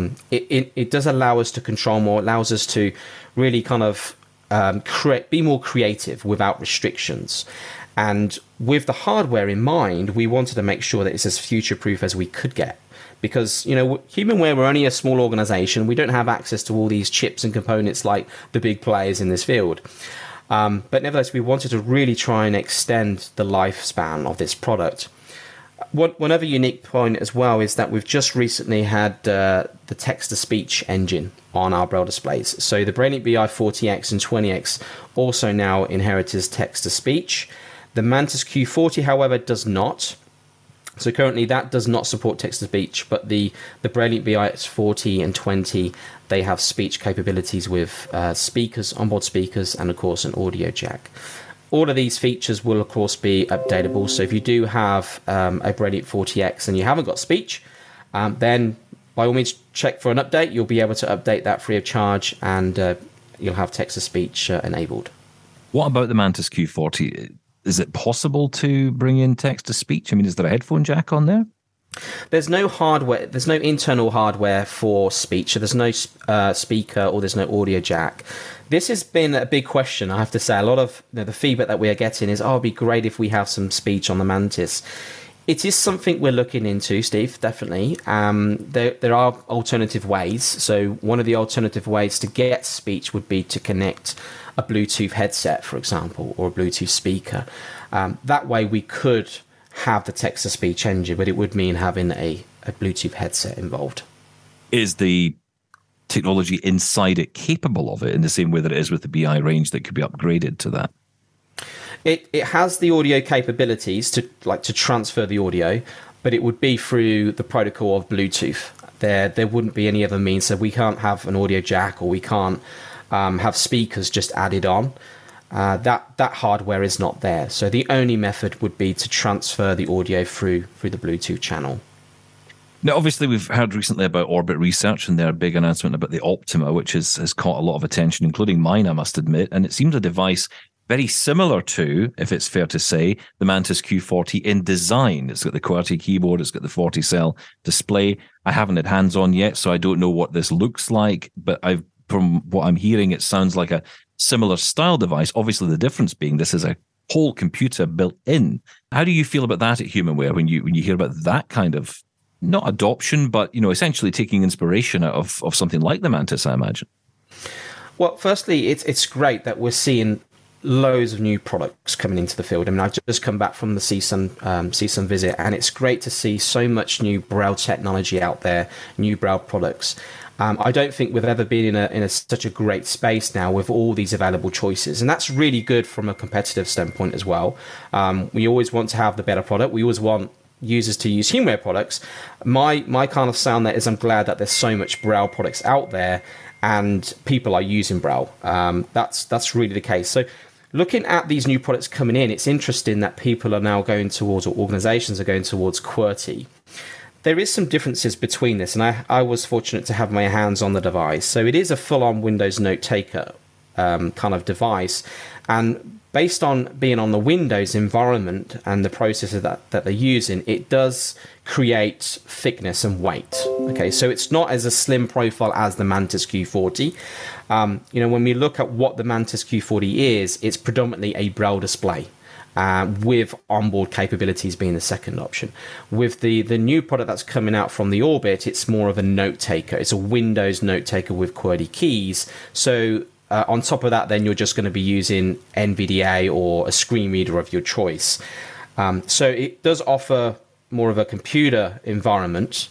it does allow us to control more, allows us to really kind of be more creative without restrictions. And with the hardware in mind, we wanted to make sure that it's as future-proof as we could get. Because, HumanWare, we're only a small organization. We don't have access to all these chips and components like the big players in this field. But nevertheless, we wanted to really try and extend the lifespan of this product. One other unique point as well is that we've just recently had the text-to-speech engine on our Braille displays. So the Brainlink BI 40X and 20X also now inherited text-to-speech. The Mantis Q40, however, does not. So currently that does not support text-to-speech, but the Brainlink BI 40 and 20, they have speech capabilities with speakers, onboard speakers, and of course an audio jack. All of these features will, of course, be updatable. So if you do have a Brainlink 40X and you haven't got speech, then by all means check for an update. You'll be able to update that free of charge, and you'll have text-to-speech enabled. What about the Mantis Q40? Is it possible to bring in text-to-speech? I mean, is there a headphone jack on there? There's no hardware. There's no internal hardware for speech. So there's no speaker or there's no audio jack. This has been a big question, I have to say. A lot of the feedback that we are getting is, it'd be great if we have some speech on the Mantis. It is something we're looking into, Steve, definitely. There are alternative ways. So one of the alternative ways to get speech would be to connect a Bluetooth headset, for example, or a Bluetooth speaker. That way we could have the text-to-speech engine, but it would mean having a Bluetooth headset involved. Is the technology inside it capable of it in the same way that it is with the BI range that could be upgraded to that? It has the audio capabilities to transfer the audio, but it would be through the protocol of Bluetooth. There wouldn't be any other means, so we can't have an audio jack, or we can't have speakers just added on. That hardware is not there. So the only method would be to transfer the audio through the Bluetooth channel. Now, obviously, we've heard recently about Orbit Research and their big announcement about the Optima, which has caught a lot of attention, including mine, I must admit. And it seems a device very similar to, if it's fair to say, the Mantis Q40 in design. It's got the QWERTY keyboard, it's got the 40-cell display. I haven't had hands on yet, so I don't know what this looks like. But from what I'm hearing, it sounds like a similar style device. Obviously, the difference being this is a whole computer built in. How do you feel about that at HumanWare when you hear about that kind of, not adoption, but essentially taking inspiration out of something like the Mantis, I imagine? Well, firstly, it's great that we're seeing loads of new products coming into the field. I mean, I've just come back from the CSUN visit, and it's great to see so much new Braille technology out there, new Braille products. I don't think we've ever been in such a great space now with all these available choices, and that's really good from a competitive standpoint as well. We always want to have the better product. We always want users to use HumanWare products. My kind of sound there is I'm glad that there's so much Braille products out there and people are using Braille. That's really the case. So looking at these new products coming in, it's interesting that people are now going towards, or organizations are going towards QWERTY. There is some differences between this, and I was fortunate to have my hands on the device. So it is a full-on Windows note taker kind of device, and based on being on the Windows environment and the processor that they're using, it does create thickness and weight. Okay, so it's not as a slim profile as the Mantis Q40. When we look at what the Mantis Q40 is, it's predominantly a Braille display. With onboard capabilities being the second option. With the new product that's coming out from the Orbit, it's more of a note taker. It's a Windows note taker with QWERTY keys. So on top of that, then you're just going to be using NVDA or a screen reader of your choice. So it does offer more of a computer environment,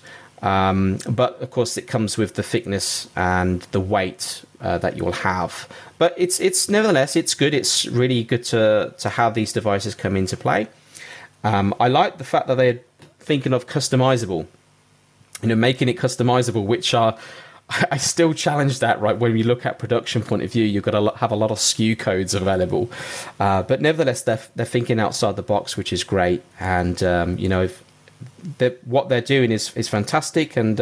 but of course it comes with the thickness and the weight that you'll have. But it's nevertheless, it's good. It's really good to have these devices come into play. I like the fact that they're thinking of customizable. making it customizable, which I still challenge that, right? When you look at production point of view, you've got to have a lot of SKU codes available. But nevertheless, they're thinking outside the box, which is great. And, what they're doing is fantastic. And,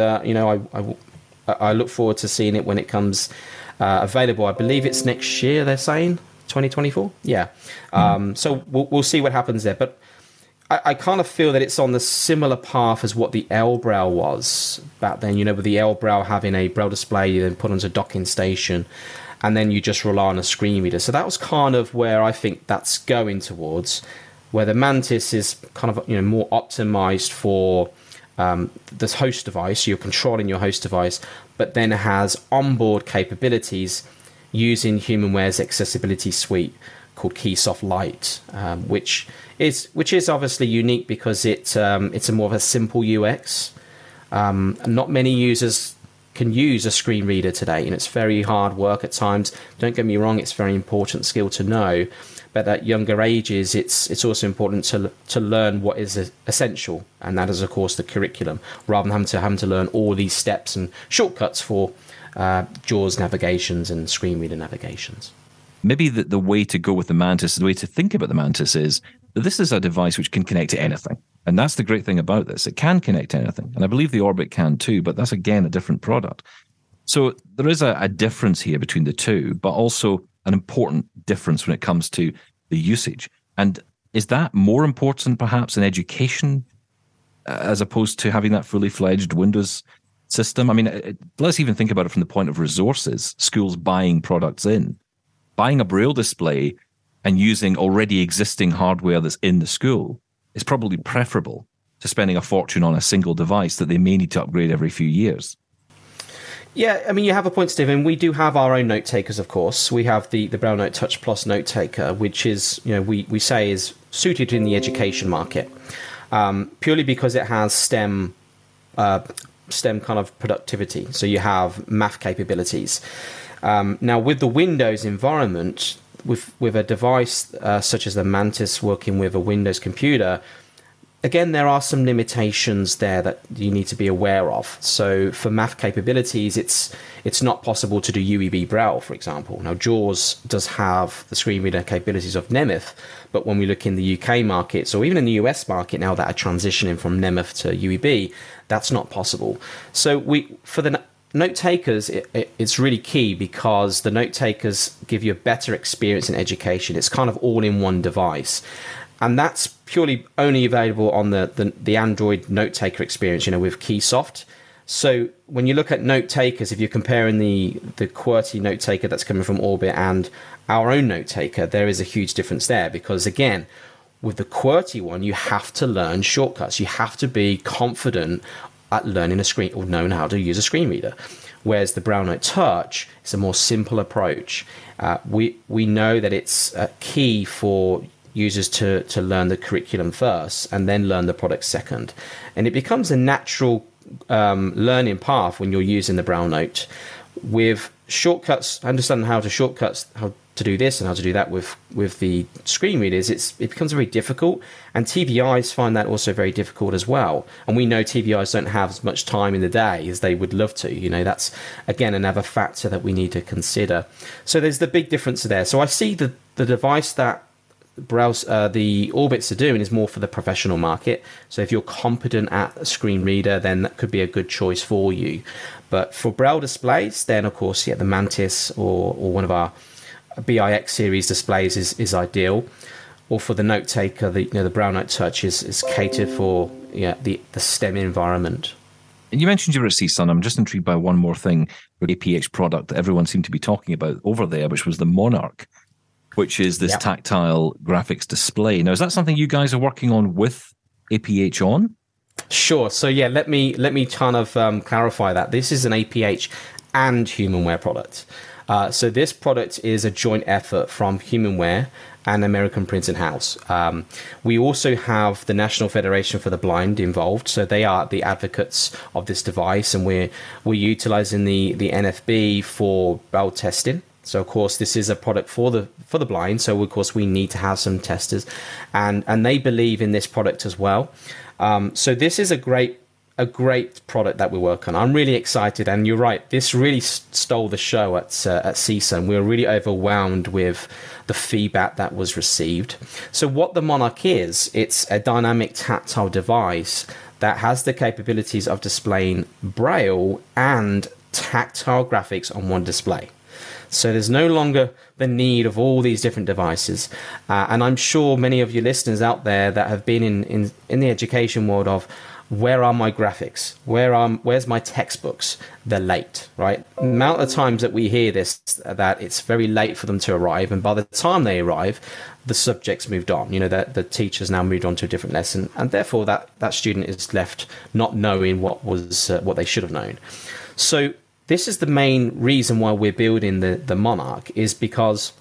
I look forward to seeing it when it comes available. I believe it's next year, they're saying, 2024. Yeah. So we'll see what happens there. But I kind of feel that it's on the similar path as what the L Braille was back then, with the L Braille having a Braille display you then put onto a docking station, and then you just rely on a screen reader. So that was kind of where I think that's going towards, where the Mantis is kind of more optimized for this host device. You're controlling your host device, but then it has onboard capabilities using HumanWare's accessibility suite called Keysoft Lite, which is obviously unique because it's a more of a simple UX. Not many users can use a screen reader today, and it's very hard work at times. Don't get me wrong; it's a very important skill to know. But at younger ages, it's also important to learn what is essential, and that is, of course, the curriculum, rather than having to learn all these steps and shortcuts for JAWS navigations and screen reader navigations. Maybe the way to go with the Mantis, the way to think about the Mantis is that this is a device which can connect to anything. And that's the great thing about this. It can connect to anything. And I believe the Orbit can too, but that's, again, a different product. So there is a difference here between the two, but also an important difference when it comes to the usage. And is that more important, perhaps, in education as opposed to having that fully fledged Windows system? I mean, let's even think about it from the point of resources, schools buying products in. Buying a Braille display and using already existing hardware that's in the school is probably preferable to spending a fortune on a single device that they may need to upgrade every few years. Yeah, I mean, you have a point, Stephen. We do have our own note takers, of course. We have the Braille Note Touch Plus note taker, which is, we say is suited in the education market, purely because it has STEM kind of productivity. So you have math capabilities. Now, with the Windows environment, with a device such as the Mantis working with a Windows computer, again, there are some limitations there that you need to be aware of. So for math capabilities, it's not possible to do UEB Braille, for example. Now, JAWS does have the screen reader capabilities of Nemeth, but when we look in the UK markets, or even in the US market now that are transitioning from Nemeth to UEB, that's not possible. So for the note takers, it's really key because the note takers give you a better experience in education. It's kind of all in one device. And that's purely only available on the Android note taker experience, with Keysoft. So when you look at note takers, if you're comparing the QWERTY note taker that's coming from Orbit and our own note taker, there is a huge difference there because, again, with the QWERTY one, you have to learn shortcuts. You have to be confident at learning a screen or knowing how to use a screen reader. Whereas the Braille Note Touch is a more simple approach. We know that it's key for users to learn the curriculum first and then learn the product second. And it becomes a natural learning path when you're using the Braille Note. With shortcuts, understanding how to do this and how to do that with the screen readers, it becomes very difficult. And TVIs find that also very difficult as well. And we know TVIs don't have as much time in the day as they would love to. That's, again, another factor that we need to consider. So there's the big difference there. So I see the device that the Orbits are doing is more for the professional market. So if you're competent at a screen reader, then that could be a good choice for you. But for Braille displays, then of course, the Mantis or one of our BIX series displays is ideal. Or for the note taker, the Braille Note Touch is catered for the STEM environment. And you mentioned you were at CSUN. I'm just intrigued by one more thing for APH product that everyone seemed to be talking about over there, which was the Monarch, which is this tactile graphics display. Now, is that something you guys are working on with APH on? Sure. So let me kind of clarify that. This is an APH and HumanWare product. So this product is a joint effort from HumanWare and American Printing House. We also have the National Federation for the Blind involved, so they are the advocates of this device, and we're utilizing the NFB for Braille testing. So of course this is a product for the blind, so of course we need to have some testers, and they believe in this product as well. So this is a great a great product that we work on. I'm really excited, and you're right, this really stole the show at CSUN. We were really overwhelmed with the feedback that was received. So what the Monarch is, it's a dynamic tactile device that has the capabilities of displaying Braille and tactile graphics on one display. So there's no longer the need of all these different devices. And I'm sure many of you listeners out there that have been in the education world of, where are my graphics? Where's my textbooks? They're late, right? The amount of times that we hear this, that it's very late for them to arrive, and by the time they arrive, the subject's moved on. You know, that the teacher's now moved on to a different lesson, and therefore that student is left not knowing what they should have known. So this is the main reason why we're building the Monarch, is because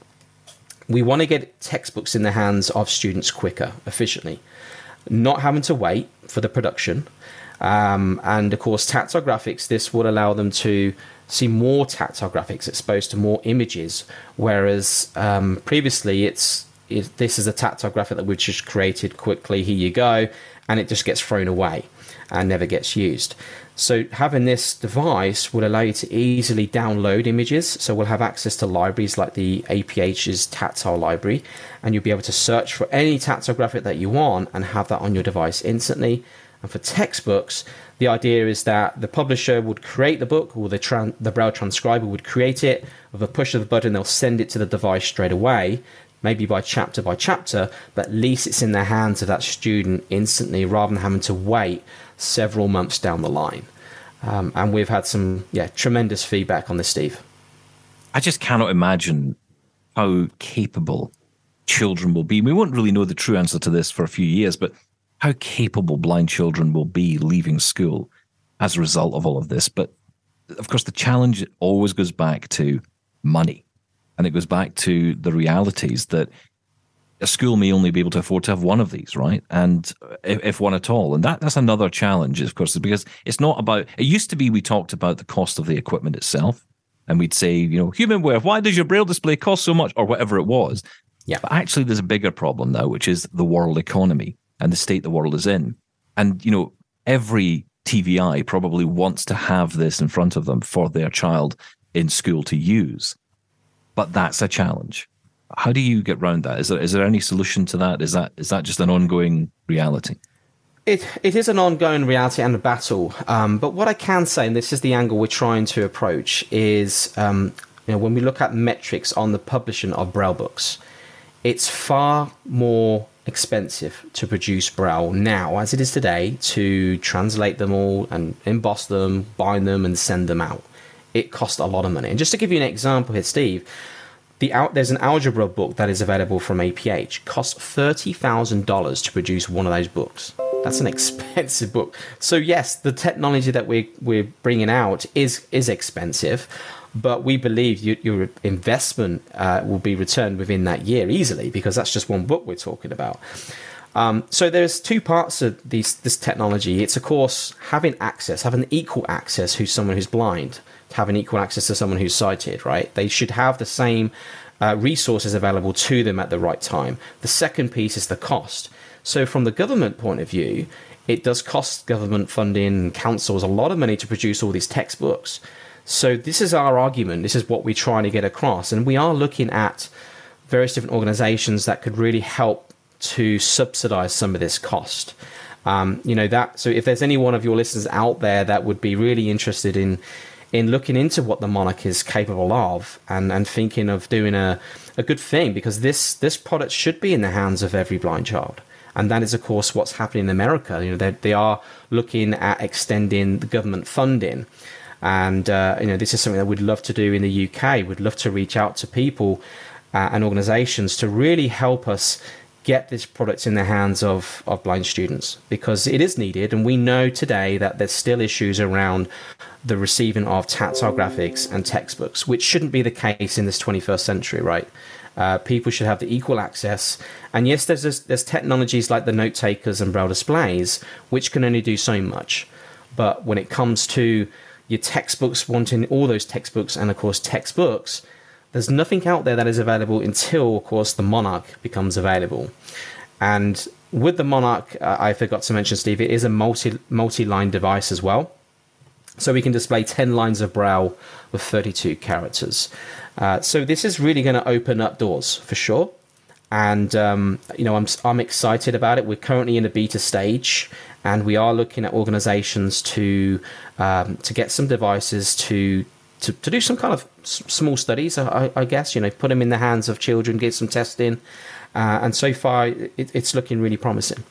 we want to get textbooks in the hands of students quicker, efficiently, not having to wait for the production. And of course, tactile graphics, this would allow them to see more tactile graphics exposed to more images, whereas previously this is a tactile graphic that we just created quickly, here you go, and it just gets thrown away and never gets used. So having this device will allow you to easily download images. So we'll have access to libraries like the APH's tactile library, and you'll be able to search for any tactile graphic that you want and have that on your device instantly. And for textbooks, the idea is that the publisher would create the book, or the Braille transcriber would create it. With a push of the button, they'll send it to the device straight away, maybe by chapter, but at least it's in the hands of that student instantly, rather than having to wait several months down the line. And we've had some tremendous feedback on this, Steve. I just cannot imagine how capable children will be. We won't really know the true answer to this for a few years, but how capable blind children will be leaving school as a result of all of this. But of course, the challenge always goes back to money. And it goes back to the realities that a school may only be able to afford to have one of these, right? And if one at all. And that's another challenge, of course, because it's not about, it used to be we talked about the cost of the equipment itself. And we'd say, HumanWare, why does your Braille display cost so much? Or whatever it was. Yeah. But actually, there's a bigger problem now, which is the world economy and the state the world is in. And, every TVI probably wants to have this in front of them for their child in school to use. But that's a challenge. How do you get around that? Is there any solution to that? Is that just an ongoing reality? It is an ongoing reality and a battle. But what I can say, and this is the angle we're trying to approach, is when we look at metrics on the publishing of Braille books, it's far more expensive to produce Braille now, as it is today, to translate them all and emboss them, bind them, and send them out. It costs a lot of money. And just to give you an example here, Steve, there's an algebra book that is available from APH. Costs $30,000 to produce one of those books. That's an expensive book. So yes, the technology that we're bringing out is expensive, but we believe your investment will be returned within that year easily, because that's just one book we're talking about. So there's two parts of this technology. It's, of course, having equal access who's someone who's blind, having equal access to someone who's sighted, right? They should have the same resources available to them at the right time. The second piece is the cost. So from the government point of view, it does cost government funding, councils, a lot of money to produce all these textbooks. So this is our argument. This is what we're trying to get across. And we are looking at various different organizations that could really help to subsidize some of this cost. So if there's any one of your listeners out there that would be really interested in looking into what the Monarch is capable of, and thinking of doing a good thing, because this product should be in the hands of every blind child. And that is, of course, what's happening in America. They are looking at extending the government funding. And, this is something that we'd love to do in the UK. We'd love to reach out to people and organizations to really help us get this product in the hands of blind students, because it is needed. And we know today that there's still issues around the receiving of tactile graphics and textbooks, which shouldn't be the case in this 21st century, right? People should have the equal access. And yes, there's technologies like the note takers and Braille displays, which can only do so much. But when it comes to your textbooks, wanting all those textbooks and, of course, textbooks, there's nothing out there that is available until, of course, the Monarch becomes available. And with the Monarch, I forgot to mention, Steve, it is a multi-line device as well. So we can display 10 lines of Braille with 32 characters. So this is really going to open up doors for sure. And, I'm excited about it. We're currently in a beta stage, and we are looking at organizations to get some devices to do some kind of small studies, I guess, put them in the hands of children, get some testing. And so far, it's looking really promising.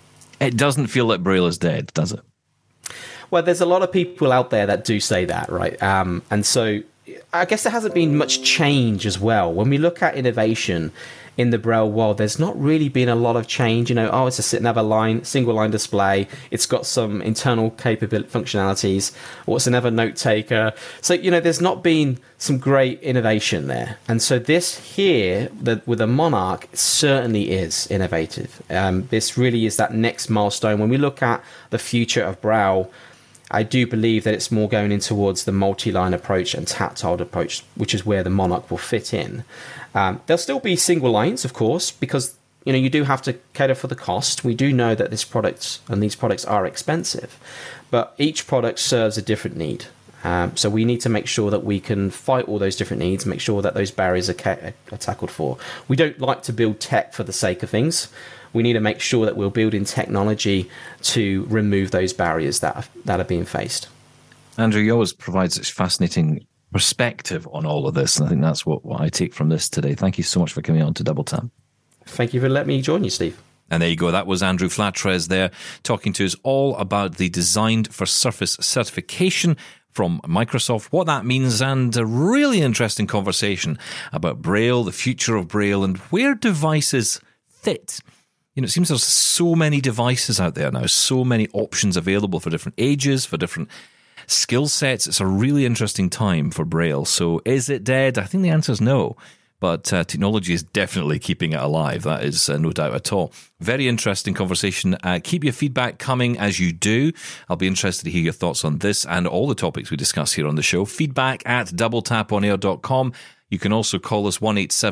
It doesn't feel like Braille is dead, does it? Well, there's a lot of people out there that do say that, right? And so I guess there hasn't been much change as well. When we look at innovation in the Braille world, there's not really been a lot of change. It's another single line display. It's got some internal functionalities. What's another note taker? So, there's not been some great innovation there. And so this here, with the Monarch, certainly is innovative. This really is that next milestone. When we look at the future of Braille, I do believe that it's more going in towards the multi-line approach and tactile approach, which is where the Monarch will fit in. There'll still be single lines, of course, because you do have to cater for the cost. We do know that these products are expensive, but each product serves a different need. So we need to make sure that we can fight all those different needs, make sure that those barriers are tackled for. We don't like to build tech for the sake of things. We need to make sure that we're building technology to remove those barriers that are being faced. Andrew, you always provide such fascinating perspective on all of this, and I think that's what I take from this today. Thank you so much for coming on to Double Tap. Thank you for letting me join you, Steve. And there you go. That was Andrew Flatres there talking to us all about the Designed for Surface certification from Microsoft, what that means, and a really interesting conversation about Braille, the future of Braille, and where devices fit. It seems there's so many devices out there now, so many options available for different ages, for different skill sets. It's a really interesting time for Braille. So is it dead? I think the answer is no. But technology is definitely keeping it alive. That is no doubt at all. Very interesting conversation. Keep your feedback coming as you do. I'll be interested to hear your thoughts on this and all the topics we discuss here on the show. Feedback at doubletaponair.com. You can also call us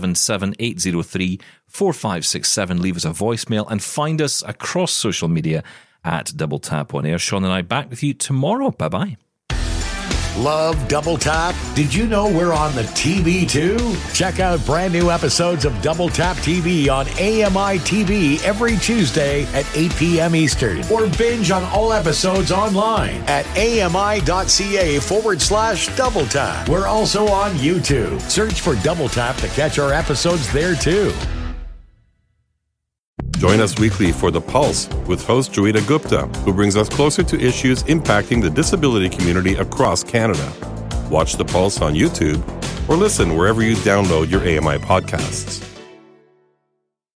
1-877-803-4567. Leave us a voicemail and find us across social media at Double Tap On Air. Sean and I back with you tomorrow. Bye-bye. Love Double Tap? Did you know we're on the TV too? Check out brand new episodes of Double Tap TV on AMI TV every Tuesday at 8 p.m. Eastern. Or binge on all episodes online at ami.ca/Double Tap. We're also on YouTube. Search for Double Tap to catch our episodes there too. Join us weekly for The Pulse with host Joeita Gupta, who brings us closer to issues impacting the disability community across Canada. Watch The Pulse on YouTube or listen wherever you download your AMI podcasts.